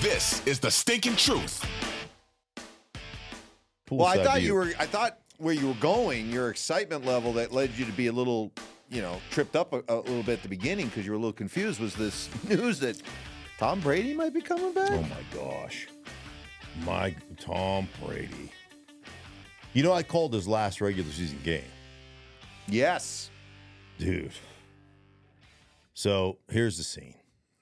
This is the stinking truth. Well, I thought where you were going, your excitement level that led you to be a little, tripped up a little bit at the beginning because you were a little confused was this news that Tom Brady might be coming back. Oh my gosh. Tom Brady. I called his last regular season game. Yes. Dude. So here's the scene.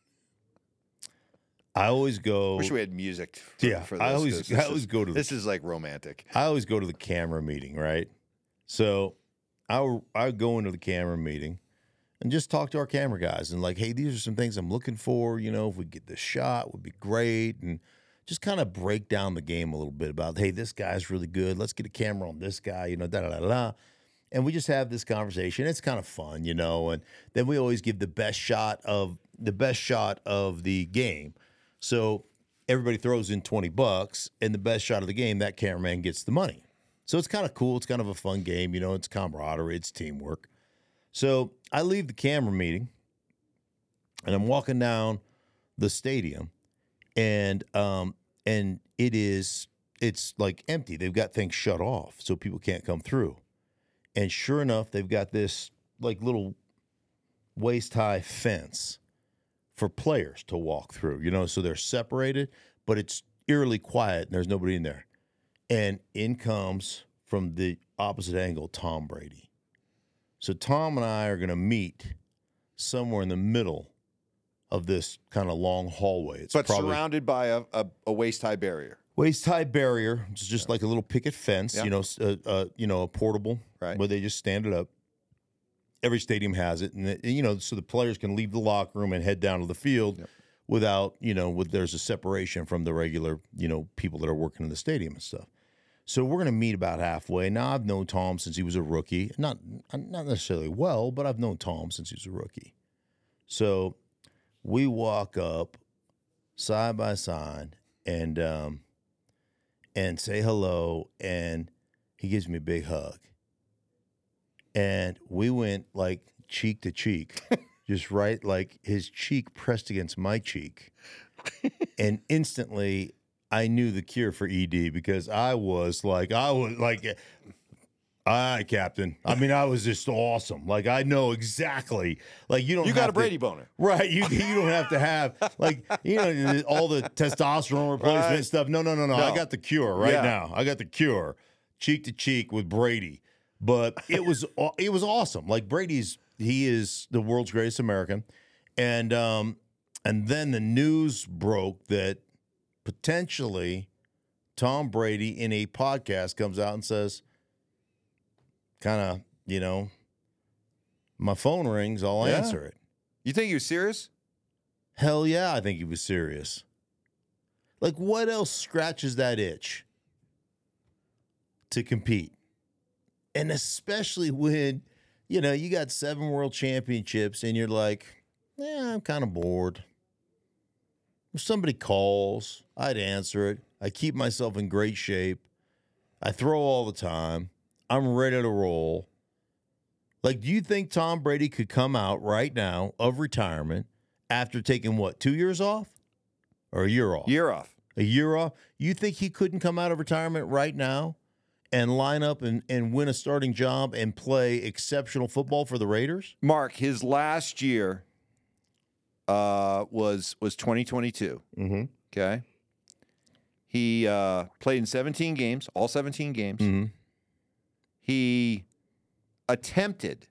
I always go. Wish we had music for this. I always go to. This is like romantic. I always go to the camera meeting, right? So I go into the camera meeting and just talk to our camera guys and like, hey, these are some things I'm looking for. If we get this shot, would be great, and just kind of break down the game a little bit about, hey, this guy's really good. Let's get a camera on this guy. Da da da da. And we just have this conversation. It's kind of fun, and then we always give the best shot of the game. So everybody throws in $20, and the best shot of the game, that cameraman gets the money. So it's kind of cool. It's kind of a fun game. It's camaraderie. It's teamwork. So I leave the camera meeting, and I'm walking down the stadium, and it's like empty. They've got things shut off, so people can't come through. And sure enough, they've got this like little waist-high fence for players to walk through, so they're separated, but it's eerily quiet and there's nobody in there. And in comes from the opposite angle, Tom Brady. So Tom and I are going to meet somewhere in the middle of this kind of long hallway. It's probably surrounded by a waist-high barrier. Waist-high barrier. It's just like a little picket fence, a portable, right, where they just stand it up. Every stadium has it, and so the players can leave the locker room and head down to the field without, there's a separation from the regular, people that are working in the stadium and stuff. So we're going to meet about halfway. Now, I've known Tom since he was a rookie. Not necessarily well, but I've known Tom since he was a rookie. So we walk up side by side and say hello, and he gives me a big hug. And we went like cheek to cheek, just right, like his cheek pressed against my cheek. And instantly I knew the cure for ED because I was like, all right, Captain. I mean, I was just awesome. Like, I know exactly. Like, you got a Brady boner. Right. You don't have to have, all the testosterone replacement stuff. No. I got the cure now. I got the cure. Cheek to cheek with Brady. But it was awesome. Like, he is the world's greatest American. And then the news broke that potentially Tom Brady in a podcast comes out and says, kind of, my phone rings, I'll answer it. You think he was serious? Hell yeah, I think he was serious. Like, what else scratches that itch to compete? And especially when, you got 7 world championships and you're like, I'm kind of bored. If somebody calls, I'd answer it. I keep myself in great shape. I throw all the time. I'm ready to roll. Like, do you think Tom Brady could come out right now of retirement after taking, 2 years off? Or a year off? A year off? You think he couldn't come out of retirement right now and line up and win a starting job and play exceptional football for the Raiders? Mark, his last year was 2022. Mm-hmm. Okay. He played in 17 games, all 17 games. Mm-hmm. He attempted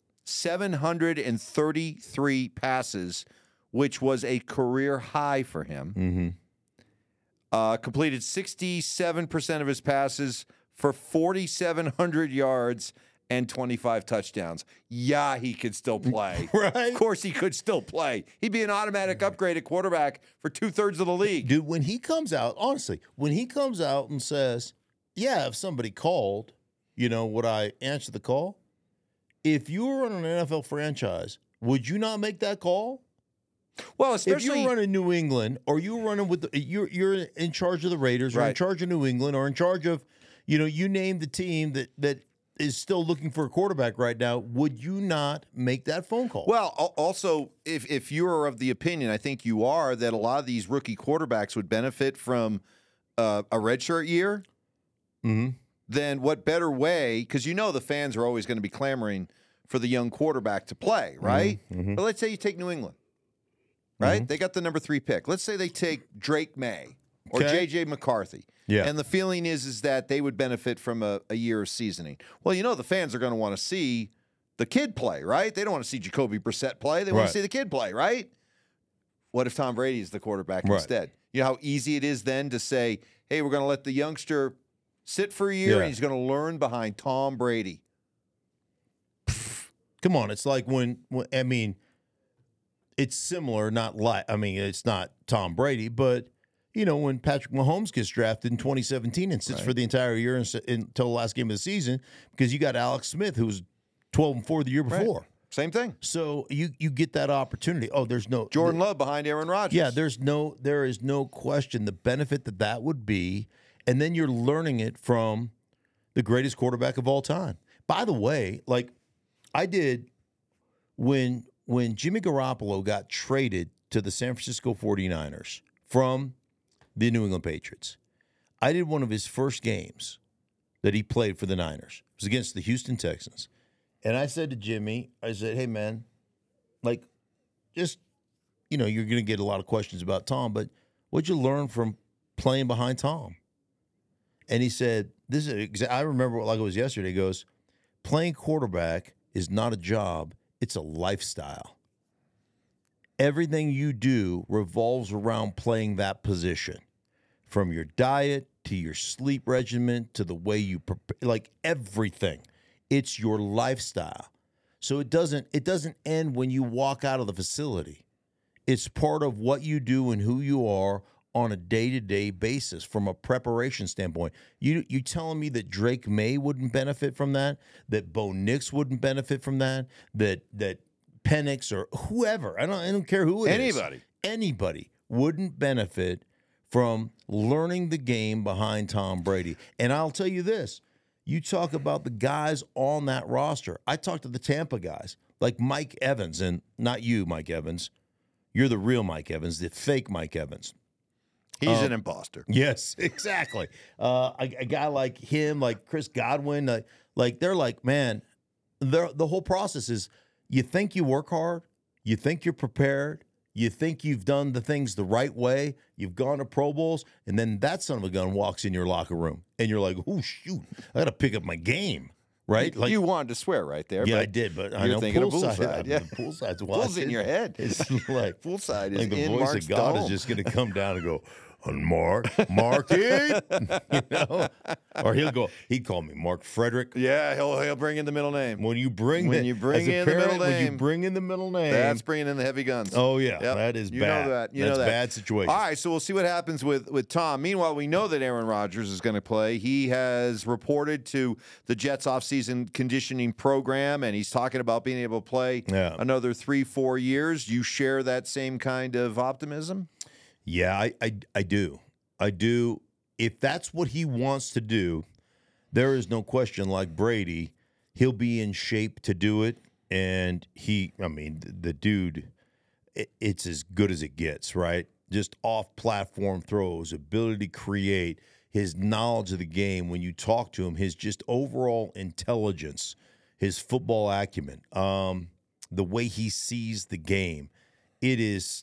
733 passes, which was a career high for him. Mm-hmm. Completed 67% of his passes for 4,700 yards and 25 touchdowns. Yeah, he could still play. Right? Of course he could still play. He'd be an automatic upgrade at quarterback for 2/3 of the league. Dude, when he comes out, honestly, when he comes out and says, if somebody called, would I answer the call? If you were on an NFL franchise, would you not make that call? Well, especially if you're running New England, or you're running with you're in charge of the Raiders, or in charge of New England, or in charge of, you name the team that is still looking for a quarterback right now, would you not make that phone call? Well, also, if you're of the opinion, I think you are, that a lot of these rookie quarterbacks would benefit from a redshirt year, then what better way? Because the fans are always going to be clamoring for the young quarterback to play, right? But let's say you take New England, right? They got the number 3 pick. Let's say they take Drake May or J.J. McCarthy. Yeah. And the feeling is that they would benefit from a year of seasoning. Well, the fans are going to want to see the kid play, right? They don't want to see Jacoby Brissett play. They want to see the kid play, right? What if Tom Brady is the quarterback instead? You know how easy it is then to say, hey, we're going to let the youngster sit for a year and he's going to learn behind Tom Brady. Come on. It's like when it's similar, it's not Tom Brady, but when Patrick Mahomes gets drafted in 2017 and sits for the entire year until the last game of the season because you got Alex Smith, who was 12-4 the year before. Right. Same thing. So you get that opportunity. Oh, there's no Jordan Love behind Aaron Rodgers. Yeah, there is no question the benefit that would be, and then you're learning it from the greatest quarterback of all time. By the way, like I did when Jimmy Garoppolo got traded to the San Francisco 49ers from the New England Patriots. I did one of his first games that he played for the Niners. It was against the Houston Texans. And I said to Jimmy, hey, man, like, just, you're going to get a lot of questions about Tom, but what'd you learn from playing behind Tom? And he said, I remember like it was yesterday. He goes, playing quarterback is not a job, it's a lifestyle. Everything you do revolves around playing that position, from your diet to your sleep regimen to the way you prepare, like everything. It's your lifestyle. So it doesn't end when you walk out of the facility. It's part of what you do and who you are on a day-to-day basis from a preparation standpoint. You telling me that Drake May wouldn't benefit from that Bo Nix wouldn't benefit from that Penix or whoever, I don't care who it is. Anybody wouldn't benefit from learning the game behind Tom Brady. And I'll tell you this, you talk about the guys on that roster. I talked to the Tampa guys, like Mike Evans, and not you, Mike Evans. You're the real Mike Evans, the fake Mike Evans. He's an imposter. Yes, exactly. A guy like him, like Chris Godwin, like they're like, man, the whole process is you think you work hard, you think you're prepared, you think you've done the things the right way, you've gone to Pro Bowls, and then that son of a gun walks in your locker room, and you're like, oh, shoot, I got to pick up my game, right? Like, you wanted to swear right there. Yeah, I did, but I you're know thinking poolside. of poolside. Yeah. Poolside's Pool's in your head. It's like poolside is like the in voice Mark's of God dome. is just going to come down and go, Mark it, or he'd call me Mark Frederick. Yeah, he'll bring in the middle name. When you bring in the middle name, that's bringing in the heavy guns. Oh yeah, yep. That is bad. You know that. That's bad situation. All right, so we'll see what happens with Tom. Meanwhile, we know that Aaron Rodgers is going to play. He has reported to the Jets offseason conditioning program, and he's talking about being able to play another 3-4 years. You share that same kind of optimism? Yeah, I do. I do. If that's what he wants to do, there is no question, like Brady, he'll be in shape to do it. And the dude, it's as good as it gets, right? Just off-platform throws, ability to create, his knowledge of the game. When you talk to him, his just overall intelligence, his football acumen, the way he sees the game, it is...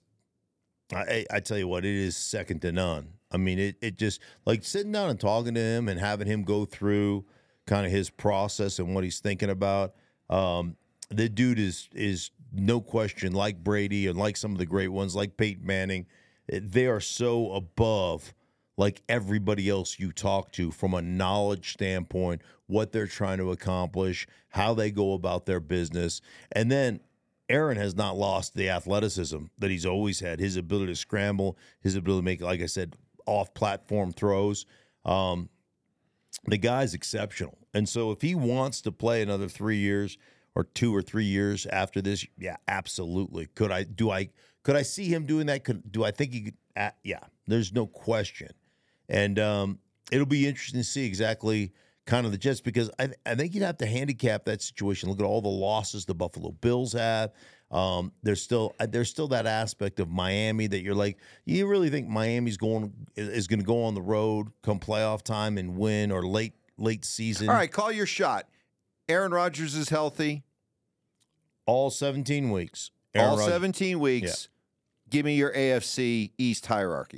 I tell you what, it is second to none. I mean, it just, like, sitting down and talking to him and having him go through kind of his process and what he's thinking about. The dude is no question, like Brady and like some of the great ones, like Peyton Manning. They are so above, like, everybody else you talk to from a knowledge standpoint, what they're trying to accomplish, how they go about their business. And then Aaron has not lost the athleticism that he's always had, his ability to scramble, his ability to make, like I said, off-platform throws. The guy's exceptional. And so if he wants to play another 3 years or 2 or 3 years after this, yeah, absolutely. Could I see him doing that? Do I think he could? Yeah, there's no question. And it'll be interesting to see exactly kind of the Jets, because I think you'd have to handicap that situation. Look at all the losses the Buffalo Bills have. There's still that aspect of Miami that you're like, you really think Miami's going to go on the road come playoff time and win, or late season? All right, call your shot. Aaron Rodgers is healthy. All 17 weeks. All 17 weeks. Yeah. Give me your AFC East hierarchy.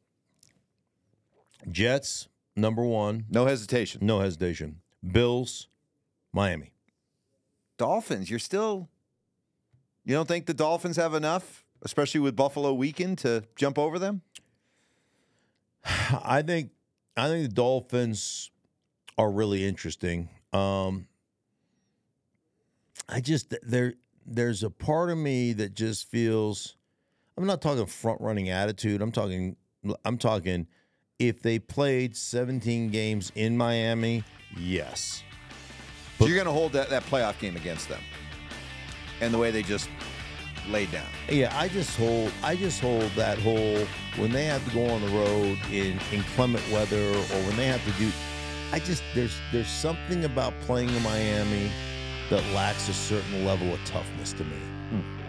Jets, number 1. No hesitation. No hesitation. Bills, Miami. Dolphins, you don't think the Dolphins have enough, especially with Buffalo weekend, to jump over them? I think the Dolphins are really interesting. There's a part of me that just feels, I'm not talking front running attitude. I'm talking if they played 17 games in Miami, yes. So you're going to hold that playoff game against them, and the way they just laid down. Yeah, I just hold that whole, when they have to go on the road in inclement weather, or when they have to do, there's something about playing in Miami that lacks a certain level of toughness to me.